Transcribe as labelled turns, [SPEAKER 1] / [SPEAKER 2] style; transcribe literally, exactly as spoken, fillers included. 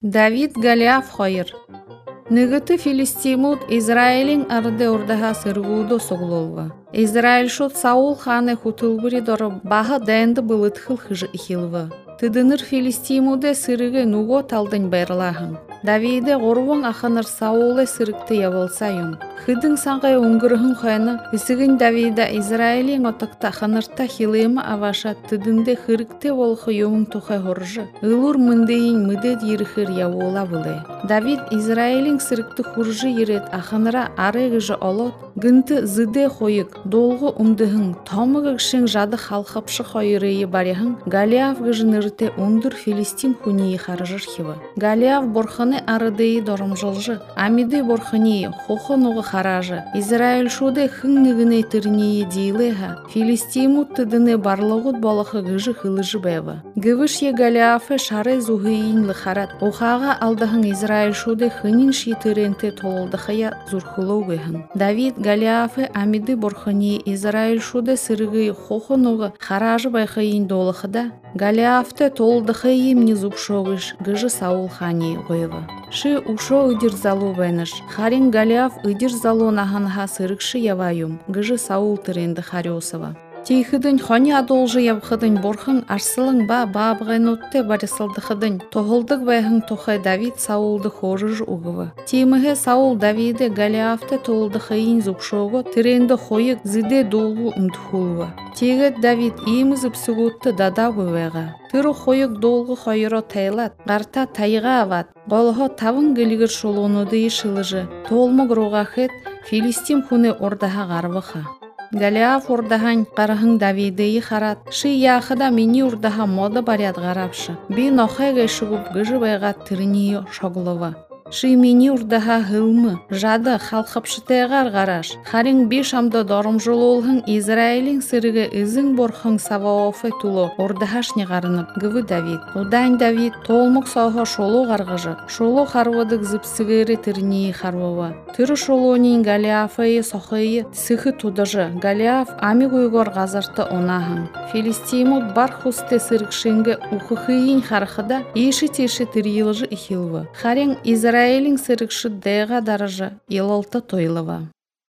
[SPEAKER 1] Давид Голиаф хойыр. Нығыты Филистимут Израилин арыды ордаға сырғуды соғлолва. Израиль шот Саул ханы хутылбыри доры бағы дәнді бұлытхыл хыжы ихилва. Тыдыныр Филистимуде сырығы нуго талдың байрылағын. Давиде ғорвың ақыныр Саулы сырықты явылса юм. Хыдың саңғай оңғырығын қойны, үсігін Давида Израилин отықта қанырта хилыйма аваша тыдынды хырыкты олқы юмын тұқай ғоржы. Үлур мындейін мүдет еріхір явула бұлы. Давид Израилин сырықты хұржы ерет ақыныра арығыжы олот, гынты зыды қойық, долғы умдығын, тамығы кшын жады халқапшы қойырыйы баряғын, Голиаф ғыжын үрті ондыр Филистим хуниyi қаржыр хивы. Голиаф борханы арыдыйы дорымжылжы, амиды борхани хохы нуғы харажы. Израиль шуды хың нігіне түрінейі дейліға, Филистиму тыдыны барлығыд балықы ғыжы хылыжы бәві. Гывыш е Голиафы шары зуғыйын лықарат, оқаға алдығын Израиль шуды хынин шитыренті толылдықая зұрхылау ғыхын. Давид Голиафы амиды борхани Израиль шуды сырығы хохы нуғы харажы байқайын долықыда, Голиафты толылдықы емні зұпшоғыш ғыжы Саул хани ғойвы. Ши ушо ыдир залу бәніш. Харин Голиаф ыдир залу наханха сырыкши яваюм, гыжы Саул тыренді хариосова. Тейхыдын хони адолжы явхыдын борхын арсылың ба бабғын отты барысылдықыдын. Тоғылдық бәйхін тоқай Давид Саулды хорыж уғывы. Тейміге Саул Давиды Голиафты толылдықыйын зұпшоғы тыренді хойық зіде долғы үмдхулы. Тегет Давид иемізіп сүгутты дада бөвеға. Түрі хойық долғы хойыро тайлат, ғарта тайға ават. Голғы тавын гілігір шолуынуды ешіліжі. Толмық роғақет Филистим хуны ордаға ғарвыға. Голиаф ордахан қарығын Давидыйы қарат. Ши яқыда мені ордаға мода баряд ғарапшы. Би нохайға шығып ғыжы байға тірінейі шоғылыва. Ши мені ордаға ғылмы, жады қалқапшытайғар ғараш. Харин би шамды дорымжыл олғын Израилин сырығы ізін борхын саваофы тулы ордағашне ғарынып ғывы Давид. Удан Давид толмық сауға шолу ғарғыжы. Шолу қарвадық зіпсігері тірінейі қарвава. Түрі шолуынен Голиафайы соқайы сықы тудыжы. Голиаф ами ғойғыр ғазарты онағын. Филистимут бар хусты сырықшынғы ұқықыйын қарқыда еші-теші тірейілжі ихилвы. Харин Израилин сырықшы дайға дарыжы елалты тойлыва.